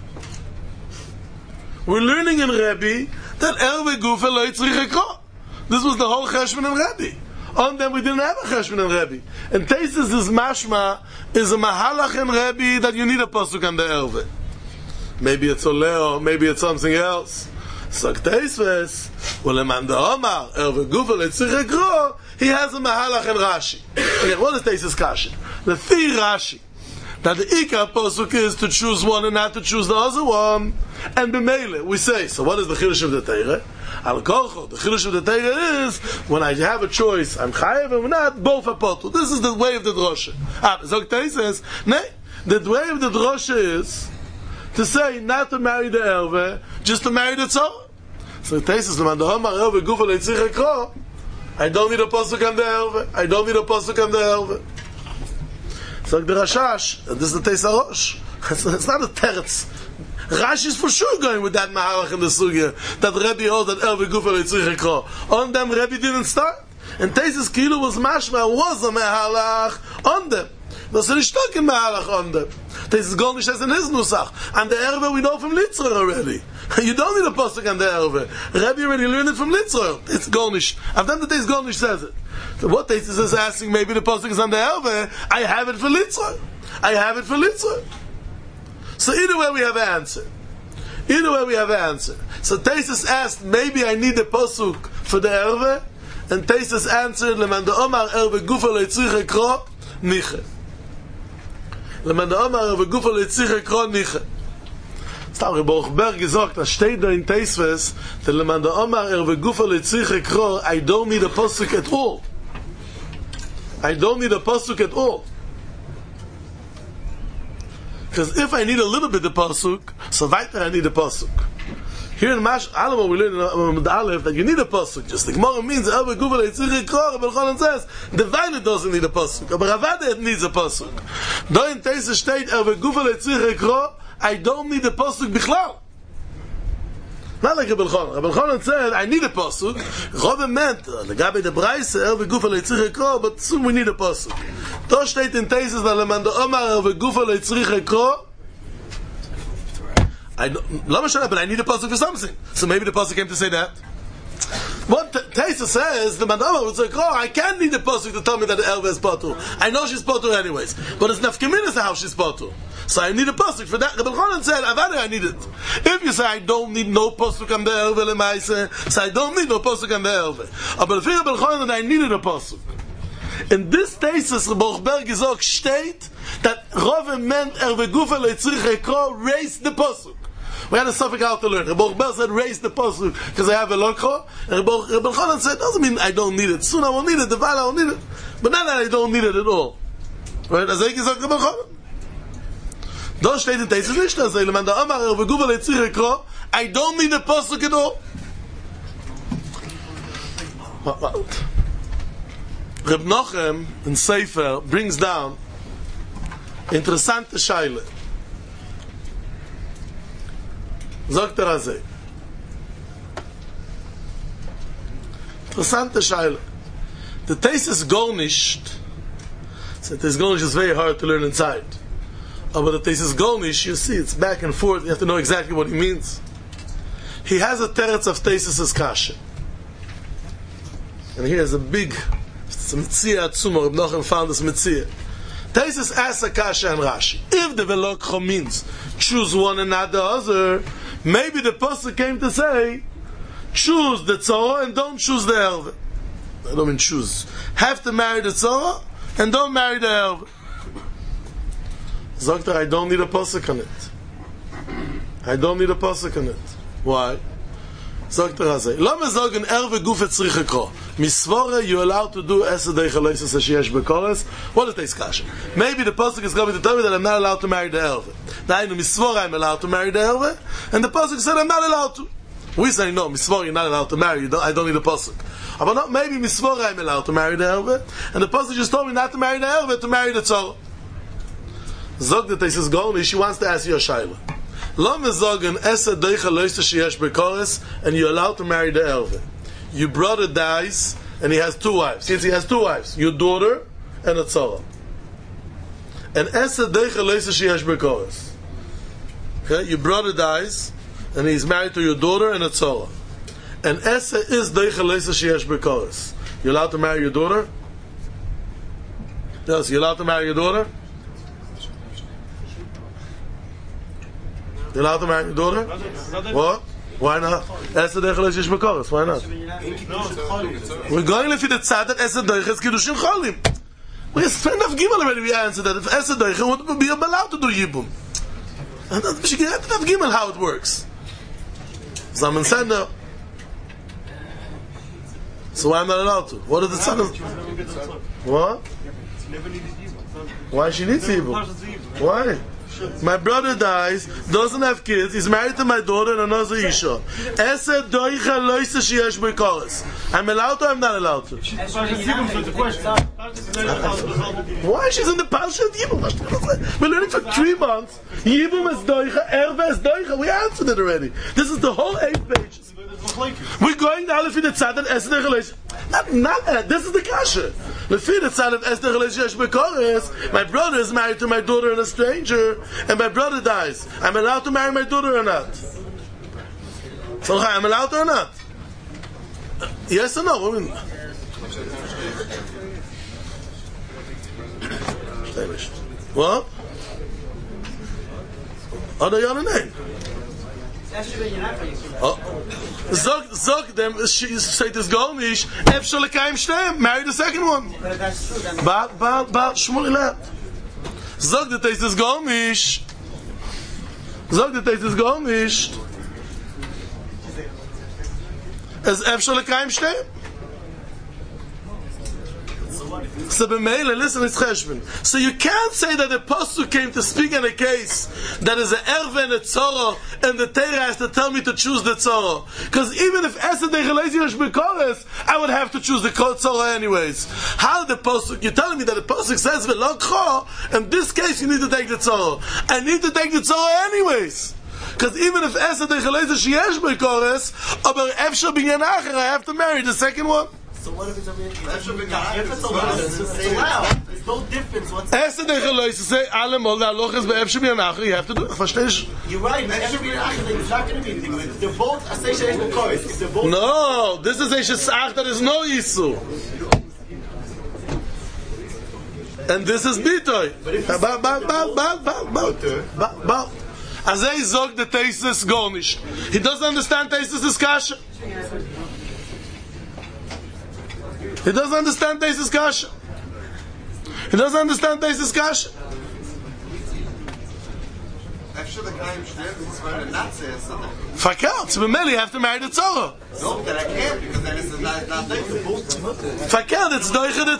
We're learning in Rebbe that erve gufe letzich ekron. This was the whole Cheshbon and Rebbe. On them we didn't have a Cheshbon and Rebbe. And Teisus is mashma is a mahalach in Rebbe that you need a pasuk on the erve. Maybe it's oleo, maybe it's something else. So Teisus, uleman da Omar erve gufa letzich ekro, he has a mahalach in Rashi. Okay, what is Teisus kasha? The Fi Rashi that the ikar pasuk is to choose one and not to choose the other one. And b'meile we say, so what is the chiddush of the Torah? Al kolcho, the chiddush of the Torah is when I have a choice, I'm chayev and not, both are potu. This is the way of the drosha. Ah, so Torah says, nay, the way of the drosha is to say not to marry the erve, just to marry the tzorah. So Torah says, "L'man da'omar erve gufa leitzich ekro." I don't need a pasuk on the erve. I don't need a pasuk on the erve. So the Rashash, this is the Teis HaRosh. It's not a teretz. Rashi is for sure going with that mahalach in the sugya that Rebbe holds that erve gufa leitzich ekro. On them Rebbe didn't start, and Teisus Kilu was mashma was a mahalach on them. Das ist nicht in mahalach on them. Teisus Golnish has in his nusach, and the erve we know from Litzro already. You don't need a pasuk on the erve. Rebbe already learned it from Litzro. It's Golnish. I've done the Teisus Golnish says it. So what Teisus is asking, maybe the pasuk is on the erve. I have it for Litzro. I have it for Litzro. So either way we have an answer. Either way we have an answer. So Teisus asked, maybe I need a pasuk for the erve, and Teisus answered, Leman da'omar erve gufa leitzich ekro niche. Leman da'omar erve gufa leitzich ekro niche. Stam Rebbe gesagt, das steht da in Teisus, that Leman da'omar erve gufa leitzich ekro, I don't need a pasuk at all. I don't need a pasuk at all. Because if I need a little bit of pasuk, so weiter I need a pasuk. Here in Mash Alamo we learn in the Aleph that you need a pasuk. Just the Gemara means Erve gufa leitzich ekro. Rabbi Elchanan says the Vaynet doesn't need a pasuk, but Ravada needs a pasuk. Da in Teisus steht Erve gufa leitzich ekro. I don't need a pasuk bichlal. Not like Rabbi Elchanan. Rabbi Elchanan said I need a pasuk. Rabbi meant the Gabi the Braise Erve gufa leitzich ekro, but soon we need a pasuk. Da steht in Teisus that Leman da'omar erve gufa leitzich ekro. I don't, but I need a pasuk for something. So maybe the pasuk came to say that. What Teisus says, the Madama would say, oh, I can't need a pasuk to tell me that the erve is potu. I know she's potu anyways, but it's nafkeminas how she's potu. So I need a pasuk for that. Rabbi Elchanan said, Avada, I need it. If you say I don't need no pasuk on the erve lemaise, so I don't need no pasuk on the erve. But if Rabbi Elchanan, I needed a pasuk. In this Teisus, Rebbe Berg gesagt steht that Rove meant erve gufa leitzich ekro raised the pasuk. We had a suffix how to learn. Rebbe Berg said raise the pasuk because I have a lokho. And Rebbe Elchanan said doesn't mean I don't need it. Soon I will need it. The val I will need it. But not that I don't need it at all. Right? As I gesagt Rebbe Elchanan. Da steht in Teisus nicht das. Leman da'omar erve gufa leitzich ekro. I don't need the pasuk at all. What? What? Reb Nochem in Sefer brings down interessante Scheile. Sagt er also. Interessante Scheile. The thesis Golnisht, so the thesis Golnisht is very hard to learn inside. But the thesis Golnisht, you see, it's back and forth, you have to know exactly what he means. He has a teretz of thesis Kasha. And here is a big, it's a Mitzia Atzuma, Reb Nochem found this Mitzia. Thesis asks a Kasha and Rashi. If the Velokcho means choose one and not the other, maybe the pasuk came to say, choose the tzorah and don't choose the erve. I don't mean choose. Have to marry the tzorah and don't marry the erve. Zokter, I don't need a pasuk on it. I don't need a pasuk on it. Why? Zokter Hazeh. Lo me zogen erve gufet tzricheko. Misvore, you're allowed to do esedei chaloises asheyesh bekores. What is this kasha? Maybe the pasuk is going to tell me that I'm not allowed to marry the erve. Now, in misvore, I'm allowed to marry the erve, and the pasuk said I'm not allowed to. We say no, misvore, you're not allowed to marry. You don't, I don't need a pasuk. But not maybe misvore, I'm allowed to marry the erve, and the pasuk just told me not to marry the erve, to marry the tzorah. Zog that says Golnish, she wants to ask you a shayla. Lo mezogen esed deicha loiste sheyesh bekores, and you're allowed to marry the erve. Your brother dies, and he has two wives. Since he has two wives, your daughter and a tzorah. And esed deicha loiste sheyesh bekores. Okay, your brother dies, and he's married to your daughter and a tzorah. And esed is deicha loiste sheyesh bekores. You're allowed to marry your daughter? Yes, you're allowed to marry your daughter? You're allowed to marry your daughter? What? Why not? Esed deicha loiste sheyesh bekores. Why not? We're going to the tzad that esed deicha is kiddushin cholim. We have spent enough gimel already. We answered that if esed deicha would be allowed to do yibum. And that's we should get enough gimel how it works. Zaman said no. So why am I not allowed to? What is the son of? What? Why she needs yibum? Why? My brother dies, doesn't have kids, he's married to my daughter and another Isha. Esed doicha loise sheyesh bekores. I'm allowed to or I'm not allowed to? Why? She's in the Parsha of Yibum. We're learning for three months. Yibum is doicha, erve is doicha. We answered it already. This is the whole eight pages. We're going now lefi the tzad of esed deicha loise. Not, not, uh, this is the kasha. Lefi the tzad of esed deicha loise sheyesh bekores. My brother is married to my daughter and a stranger, and my brother dies. I'm allowed to marry my daughter or not? So I'm allowed to or not? Yes or no? I mean, what? Oh, the other name. Oh, zog, zog them. She say this Golnish. Efshel lekayim shneim. Marry the second one. Ba, ba, ba. Shmuel left. Zog that this Golnish. Zog that this Golnish. As efshel lekayim shneim. So b'meila, listen, it's cheshbon. So you can't say that the pasuk came to speak in a case that is an erve and a tzorah, and the Torah has to tell me to choose the tzorah. Because even if esed deicha loise sheyesh bekores, I would have to choose the tzorah anyways. How the pasuk? You're telling me that the pasuk says v'lokcho. In this case, you need to take the tzorah. I need to take the tzorah anyways. Because even if esed deicha loise sheyesh bekores, aber efshel binyan acher, I have to marry the second one. So what if it's a if it's allowed? It's allowed. There's no difference. What's Esed deicha loise say alemol the aloch is be'efshel binyan acher. You have to do it. Verstehst? You're right. Efshel binyan acher is not going to be anything. They're both asay sheyesh bekores. If they're both no, this is a shesach that is no yisu. And this is bitoy. Ba ba ba ba ba ba ba ba. Azay zog the tesis Golnish. He doesn't understand tesis discussion. He doesn't understand this discussion. He doesn't understand this discussion. Fakelt, so b'meli you have to marry the tzorah. No, that I can't because then it's not not there. Fakelt, it's doicha the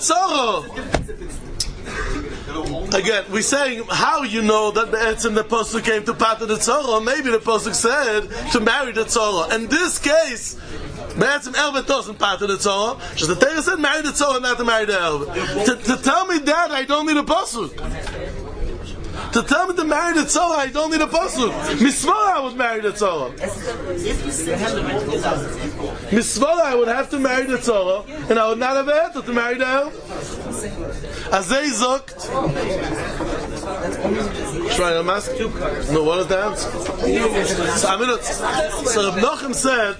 tzorah. Again, we're saying how you know that the etzim the pasuk came to part of the tzorah. Maybe the pasuk said to marry the tzorah. In this case, Be'etzim Elva doesn't part of the Torah. Just the Torah said marry the Torah, not to marry the Elva. To, to tell me that, I don't need a pasuk. To tell me to marry the Torah, I don't need a pasuk. Misvara, I would marry the Torah. Misvara, I would have to marry the Torah, and I would not have had to marry the Elva. Azay zokt. Try to ask. No, what is the answer? So, I mean, so Reb Nochem said.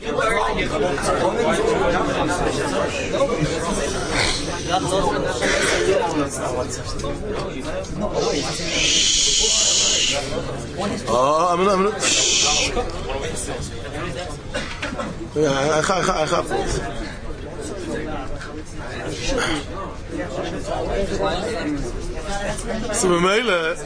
Oh, I'm gonna. I'm gonna. Yeah, I have. I have. So Mamela.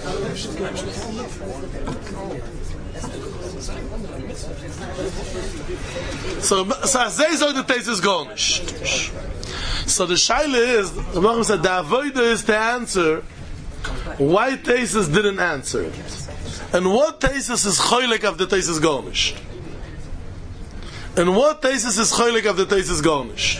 So, so they say the taste is gone. So the shaila is, the Rambam said, the avodah is to answer why Taisus didn't answer it. And what Taisus is choylek of the Taisus garnish. And what Taisus is choylek of the Taisus garnish.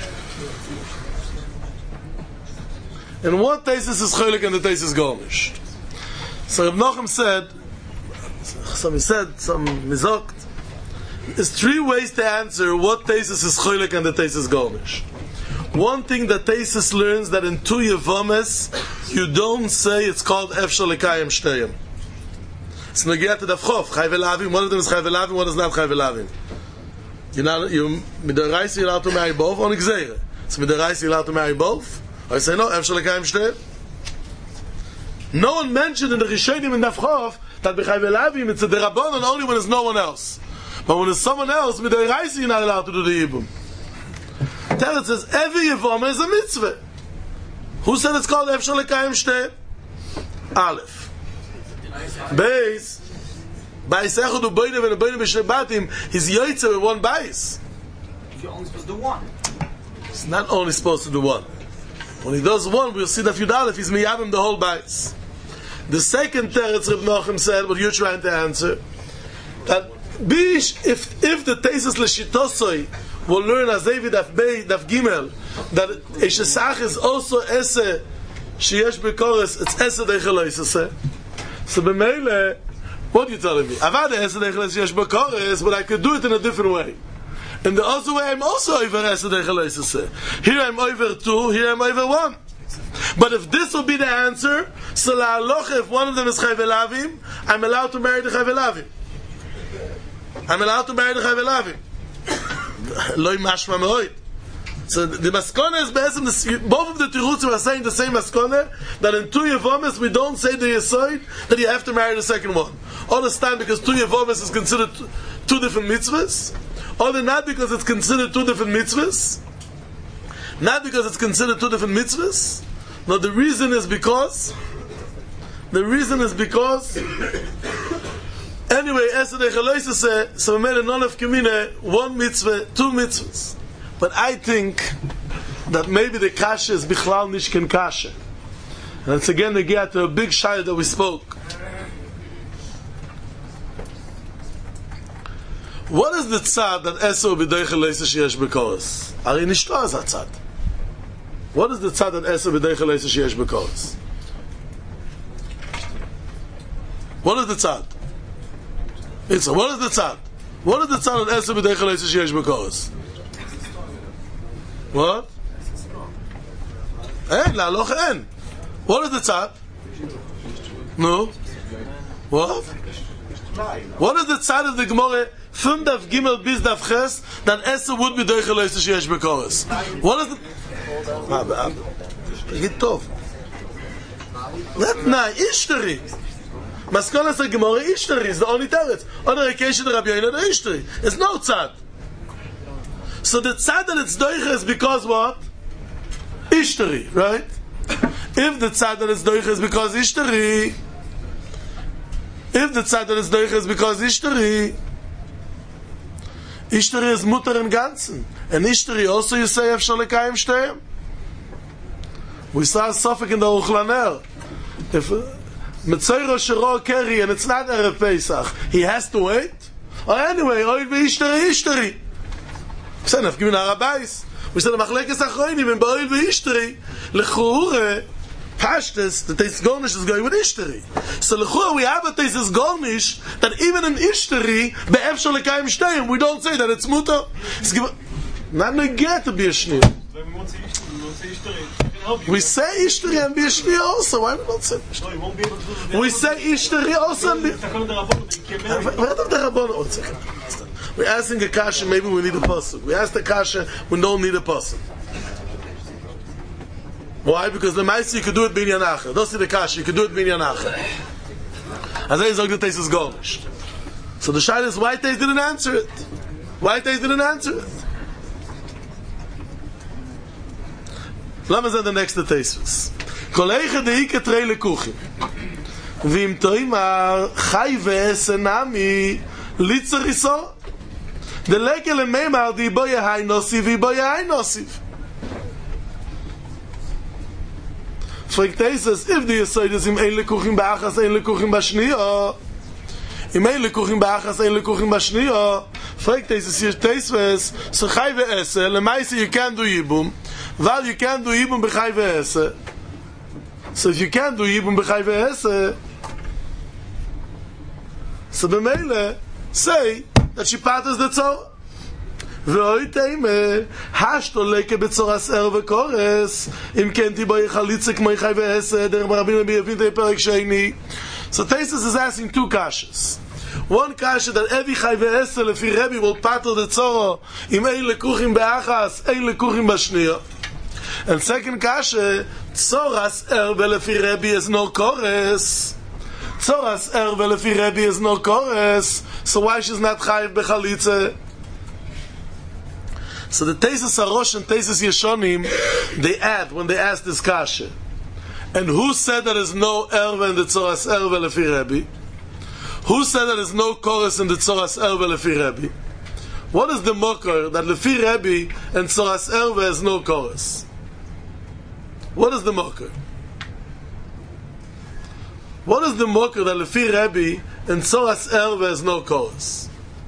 And what Taisus is choylek of the Taisus garnish. So Reb Nochem said, some he said, some mizokt, there's three ways to answer what Taisus is choylek and the Taisus garnish. One thing that Taisus learns that in two Yevomes you don't say it's called Efshar Lekayim Shteyim. It's Nagiat to Davchov, Chai Velavim, one of them is Chai Velavim, one is not Chai Velavim. You're not, you, Midoraisa you're allowed to marry both, on Gzeira. So Midoraisa you're allowed to marry both? Or you say no, Efshar Lekayim Shteyim. No one mentioned in the Rishonim in Davchov that by Chai Velavim it's a Derabanan only when there's no one else. But when there's someone else, Midoraisa you're not allowed to do the Yibum. Teretz says every Yevama is a mitzvah. Who said it's called Efshar Lekayim Shteyim? Aleph. Beis. Beis Echad U'Boinav and U'Boinav B'Shnebatim. He's Yoitze with one Beis. You're only supposed to do one. He's not only supposed to do one. When he does one, we'll see that Yud Aleph, he's Miyavim the whole Beis. The second Teretz Reb Nochem said, what you're trying to answer, that Bish, if, if the Taisus L'Shitosoi will learn as David Daf Bey, Daf Gimel, that Eshesach is also Ese, Sheyesh Bekoros, it's Ese Deicheloisese. So B'meile, what are you telling me? I've had Ese Deicheloisese Sheyesh Bekoros, but I could do it in a different way. In the other way, I'm also over Ese Deicheloisese. Here I'm over two, here I'm over one. But if this will be the answer, so la'aloch, if one of them is Chai Velavim, I'm allowed to marry the Chai Velavim. I'm allowed to marry the Chai Velavim. Loi mashma me'oid. So the maskona is basically, both of the Tirutzim are saying the same maskona, that in two Yevomes we don't say the Yesoid, that you have to marry the second one. All this time because two Yevomes is considered two different mitzvahs, or not because it's considered two different mitzvahs, not because it's considered two different mitzvahs. No, the reason is because, the reason is because, anyway, so we made a non of Kamine, one mitzvah, two mitzvahs. But I think that maybe the kasha is Bichlal Nishken kasha. And it's again the get to a big shayla that we spoke. What is the tzad that Esau b'deichel leisa sheyesh b'koros? Ari nishto az tzad. What is the tzad that Esau b'deichel leisa sheyesh b'koros? What is the tzad? It's a, what is the tzad? What is the tzad that Esau b'deichel leisa sheyesh b'koros? What? En, la'aloch en. What is the tzad? No. What? What is the tzad of the Gemara? From Daf Gimel bis Daf Ches, that Esau would be deichel leisa sheyesh b'koros. What is the? Get tov. Not na ishtari. Maskana sa Gemara ishtari is the only teretz. Other occasion the Rabbi Yoina the ishtari. There's no tzad. So the tzad that it's doicha is because what? Ishtari, right? If the tzad that it's doicha is because ishtari, if the tzad that it's doicha is because ishtari, ishtari is mutter in ganzen. And ishtari also you say Efshar Lekayim Shteyim. We saw a suffix in the Uchlaner. If Metzoiro Shiro Keri and it's not Erev Pesach, he has to wait. Or anyway, Oy Ishtari Ishtari. said I've given Arabais. We said Machlekes Achronim in Ba'il ve'Ishteri. Lechure, Pashtus, the Tesis Gornish is going with Ishteri. So Lechure, we have a Tesis Gornish that even in Ishteri, be'efshar lekayim shteyim, we don't say that it's mutar. It's given, not negate to be a shnir. We say Ishteri and be a shnir also. Why we not say Ishteri? We say Ishteri also and be... We're asking a kasha, maybe we need a pasuk. We ask the kasha, we don't need a pasuk. Why? Because the Maisi you could do it binyan acher. Don't see the kasha, you could do it binyan acher. As I say, the taste is garnished. So the shayla is why they didn't answer it. Why they didn't answer it. Let me say the next taste. Kollege de hike trele kuchim. Vim toimar chai ve'esenami litzer iso. The lekel meimar di boye hay nosiv vi boye hay nosiv. Fragt Jesus, if the Yesod is im ein lekuchim ba'achas ein lekuchim b'shniya, im ein lekuchim ba'achas ein lekuchim b'shniya, fragt Jesus, here Teisves, so chai ve'ese, lemaisi you can do yibum, val you can do yibum b'chai ve'ese. So if you can do yibum b'chai ve'ese, so b'meile, say that she patters the Torah. ואוי תימה, השתו לקה בצורס ער וקורס, אם כן תיבוי חליצה כמו חי ועשר, דרך מרבים ביבין תי פרק שני. So Tesis is asking two kashas. One kasha that every חי ועשר לפי רבי will patter the Torah, אם אין לקוחים באחס, אין לקוחים בשנייה. And second kasha, צורס ער ולפי רבי is no kores. צורס ער ולפי רבי is no kores. So why she's not חייב בחליצה? So the Tesis Arosh and Tesis Yeshonim, they add when they ask this kasha. And who said that there's no erva in the Tzoras erva lefi Rebbe? Who said that there's no chorus in the Tzoras erva lefi Rebbe? What is the mokar that lefi Rebbe and Tzoras erva is no chorus? What is the mokar? What is the mokar that lefi Rebbe and Tzoras erva is no chorus?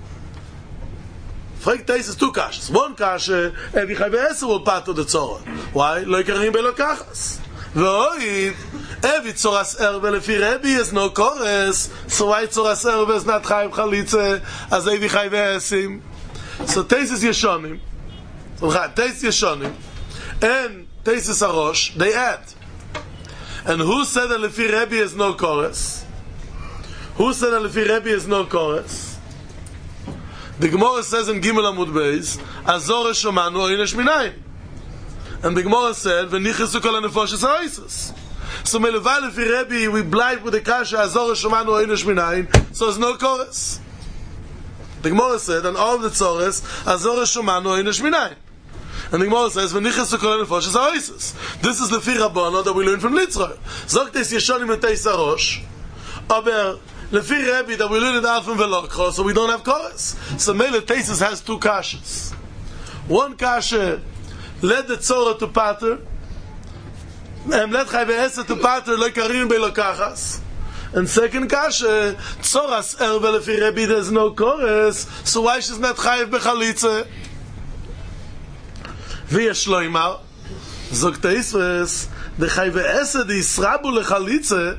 Fragt Tesis two kashas. One kasha, Evi Chai Ve'eser will patter the Torah. Why? Lo ikarim belo kachas. V'oid, Evi Tzoras erva lefi Rebbe is no chorus, so why Tzoras erva is not Chai Chalitze as Evi Chai Ve'esim? So Tesis Yeshonim, Tesis Yeshonim, and Tesis Arosh, they add. And who said that lefi Rebbe is no chorus? Who said that lefi Rebbe is no chorus? The Gemara says in Gimel Amud Beis, Azor Shomanu Oynesh Minayin. And the Gemara said, V'nichisu kol hanefoshes ha'oisos. So Meleval lefi Rebbe, we blind with the kasha, Azor Shomanu Oynesh Minayin, so there's no chorus. The Gemara said, and all of the tzores, Azor Shomanu Oynesh Minayin. And the Gemara says, V'nichisu kol hanefoshes ha'oisos. This is the lefi Rabbana that we learn from Litzror. Zok Teis Yeshonim and Teis Arosh, aber lefi Rebbe that we learn it out from Velokho, so we don't have chorus. So Mele Tesis has two kashas. One kasha, let the Tzorah to pater, and let Chai Ve'eser to pater, lo karim belokachas. And second kasha, Tzoras erva lefi Rebbe, there's no chorus, so why she's not Chayiv bechalitze? V'yesh lo imar, zog Teisves, the Chai Ve'eser, the Yisrabu lechalitze,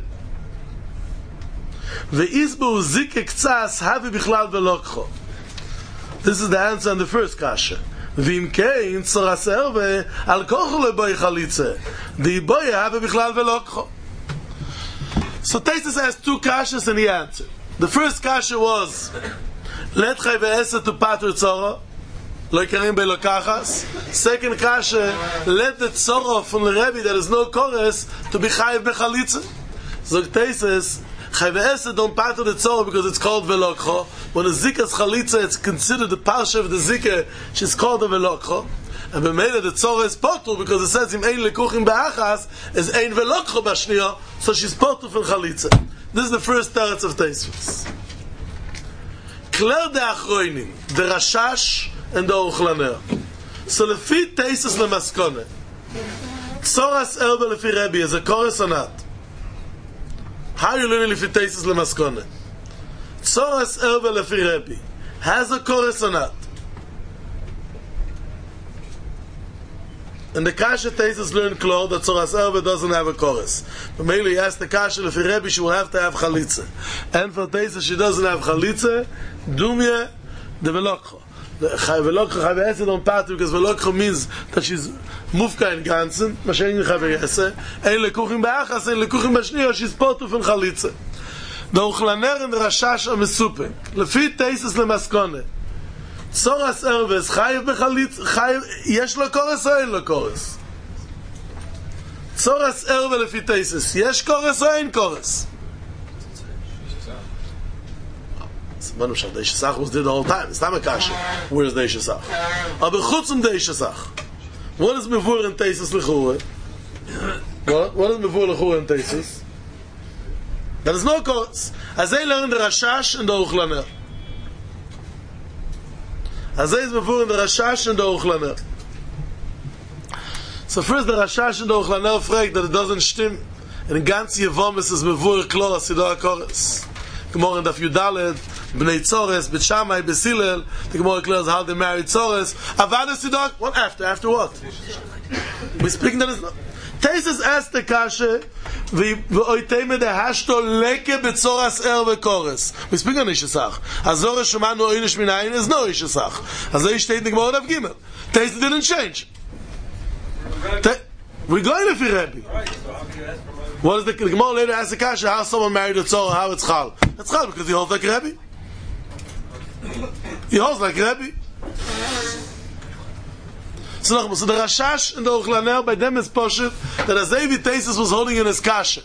Ve'izbu zike ktsas havi bichlal velokcho. This is the answer on the first kasha. V'im kein tzoras erve al kocho leboy chalitze. The boy havi bichlal velokcho. So Tesis has two kashas and he answered. The first kasha was, let Chai Ve'eser to pater tzora, lo ikarim belokachas. Second kasha, let the tzora from the Rebbe that is no chorus to be chayiv bechalitze. So Tesis, Chai Ve'eser don't pater the Tzorah because it's called Velokcho. When a Zika's Chalitza, it's considered the Parsha of the Zika, she's called a Velokcho. And B'meila the Tzorah is Potul because it says, Im ein lekuchim ba'achas, is ein Velokcho b'shniya, so she's Potul from Chalitza. This is the first teretz of Teisvus. Kler de Achroinim, the Rashash and the Ochlaner. So lefi Teisus lemaskone, Tzoras erba lefi Rebbe is a chorus or not? How are you learning lefi Teisus lemaskone? Tzoras erba lefi Rebbe has a chorus or not? And the Kasha Taisus learned clear that Tzoras Erva doesn't have a chorus. But mainly he asked the Kasha if Rebbe she will have to have Chalitza. And for Taisus she doesn't have Chalitza, Dumya the Velokcho. The Velokcho Chavese don't part because Velokcho means that she's Mufka in Ganzen, Mashen Chavese, Ein Lekuchim Be'achas, Ein Lekuchim B'Shniya, she's Potuf in Chalitza. The Uchlaner and the Rashash are Mesupik. Lefi Taisus Lemaskone. Tzoras Erva is Chayiv B'Chalitza, Chayiv, Yesh lo Kores or Ein lo Kores? Tzoras Erva lefi Taisus, Yesh Kores or Ein Kores? Man shall Deish Sach was did the whole time. It's not a kasha. Where is Deish Sach? Aber chutz um Deish Sach. What is Mevur in Taisus L'chura? What? What is Mevur L'chura in Taisus? There is no chorus. As they learn the Rashash and the Uchlaner. As they is Mevur in the Rashash and the Uchlaner. So first the Rashash and the Uchlaner fragt that it doesn't stim. In ganz Yevomis is Mevur Klor Asidah chorus. Gemara in Daf Yudalet, Bnei Tzores, Bet Shammai, Besilel. The Gemara declares how they married Tzores. Avada Sidok. What after? After what? We speaking that is not. Taisus asked the Kasha, V'oiteme de hashto leke betzoras erve kores. We speak on Ishesach. Azor Shemanu oinish minayin is no Ishesach. Azor steht in the Gemara of Gimel. Taisus didn't change. We're going to Rebbe. What is the Gemara later asks the Kasha how someone married a Tzorah, how it's Chal? It's Chal because he holds like Rebbe. He holds like Rebbe. So, so the Rashash and the Uchlaner by them is Poshet that Azevi Taisus was holding in his Kasha.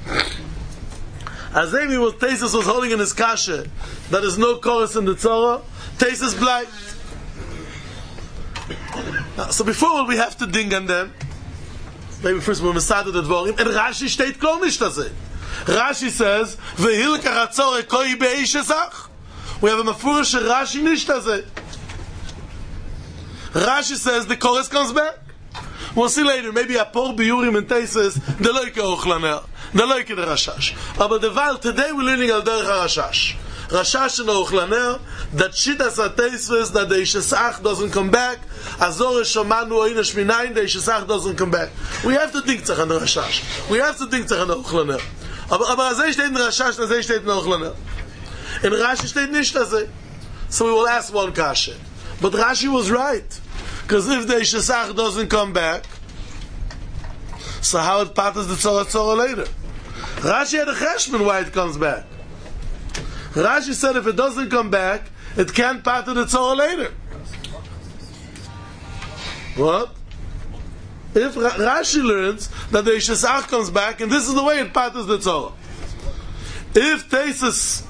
Azevi was Taisus was holding in his Kasha that is no chorus in the Tzorah. Taisus blind. So before we have to ding on them. Maybe first when we started the Dvorim, and Rashi steht klar nicht das. Rashi says, "Vehilka ratzore koi beishesach." We have a mafurish Rashi nicht das. Rashi says the chorus comes back. We'll see later. Maybe a por biurim and Taisus the loike ochlaner, the loike the Rashash. But the val today we're learning al derech Rashash. Rashash and Ochlaner, that Shitas Taisus that the Ishesach doesn't come back. Azor Shomanu Oinish Minayin, the Ishesach doesn't come back. We have to think tzach on the Rashash. We have to think tzach on the Ochlaner. Aber Azay steht in Rashash, Azay steht in Ochlaner. In Rashi steht nicht Azay. So we will ask one kasha. But Rashi was right. Because if the Ishesach doesn't come back, so how it patters the Tzorah Tzorah later? Rashi had a cheshbon why it comes back. Rashi said if it doesn't come back, it can't patter the Tzorah later. What? If Ra- Rashi learns that the Ishesach comes back, and this is the way it patters the Tzorah. If Taisus,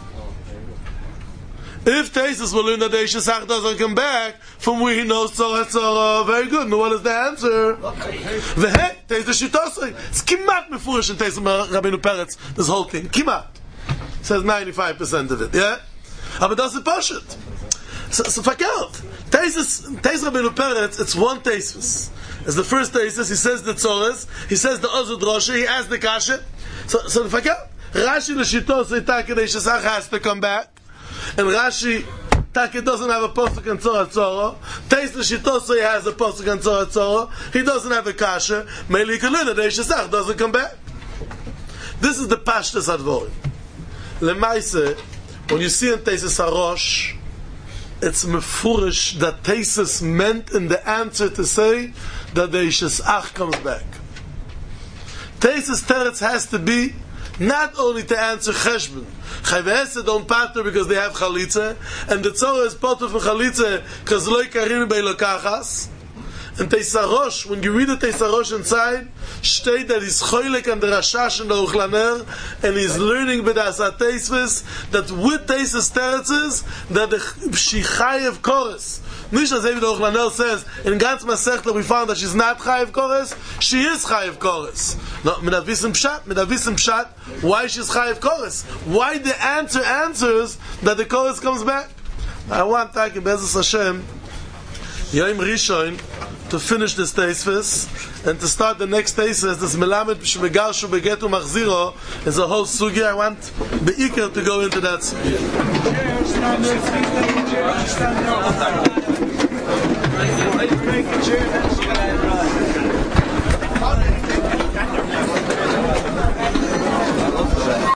if Taisus will learn that the Ishesach doesn't come back, from where he knows Tzorah Tzorah, very good. And what is the answer? V'hei, Taisus Shitosai. It's kimat mefurish in Taisus Rabbeinu Peretz, this whole thing. Kimat. Says ninety-five percent of it, yeah? But does it push it? So, so fakelt. Taisus, Taisus Rabbeinu Peretz, it's one Taisus. It's the first Taisus, he says the Tzores, he says the Ozud Roshi, he asks the Kasha. So, so the fakelt. Rashi l'shitosai Taka the Ishesach has to come back. And Rashi, Taka doesn't have a Posuk in Tzorah Tzorah. Taisus l'shitosai has a Posuk in Tzorah Tzorah. He doesn't have a Kasha. Meili Kalina, the Ishesach doesn't come back. This is the Pashtas Advorim. Lemaise, when you see in Taisus Harosh, it's mefurish that Taisus meant in the answer to say that the Ishesach comes back. Taisus Teretz has to be not only to answer Cheshbon. Chayvese don't pater because they have Chalitza, and the Tzorah is pater for Chalitza because loy karim bei lokachas. And Teisarosh, when you read the Teisarosh inside, state that he's choylek and the Rashash and the Uchlaner, and he's learning b'das ha-Teisvis, that with Teisus Teretzes, that the she chayev kores. Nicht as David Uchlaner says, in ganz Masechta we found that she's not chayev kores, she is chayev kores. No, medavisim pshat, medavisim pshat, why she's chayev kores? Why the answer answers that the kores comes back? I want to take Be'ezus Hashem, Yom Rishon, to finish this Teisvis and to start the next Teisvis. This Melamed Shmegarshu Begetu Machziro is a whole sugi. I want the Iker to go into that sugi. Right.